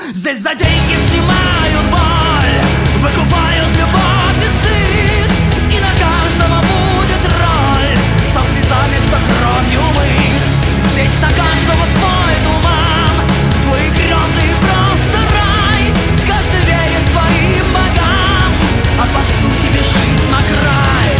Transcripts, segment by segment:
Здесь за деньги снимают боль, выкупают любовь и стыд. И на каждого будет роль, кто слезами, кто кровью мыт. Здесь на каждого свой туман, свои грезы и просто рай. Каждый верит своим богам, а по сути бежит на край.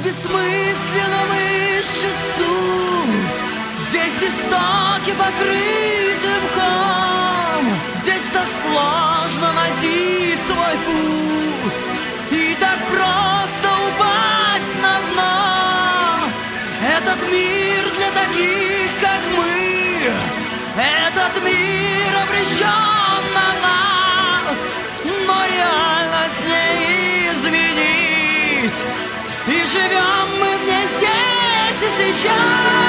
бессмысленном ищет суть. Здесь истоки покрыты мхом, здесь так сложно найти свой путь и так просто упасть на дно. Этот мир для таких, как мы, этот мир обречен на нас, но реальность не изменить. И живем мы в ней здесь и сейчас.